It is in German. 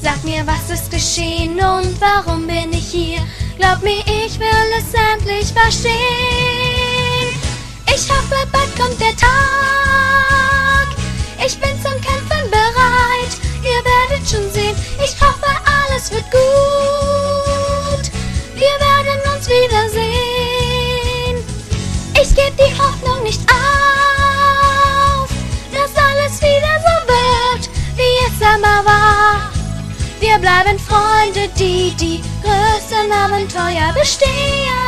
Sag mir, was ist geschehen und warum bin ich hier? Glaub mir, ich will es endlich verstehen. Ich hoffe, bald kommt der Tag. Ich bin zum Kämpfen bereit. Ihr werdet schon sehen, ich hoffe, alles wird gut. Wir werden uns wiedersehen. Ich geb die Hoffnung nicht auf, dass alles wieder so wird, wie es einmal war. Wir bleiben Freunde, die die größten Abenteuer bestehen.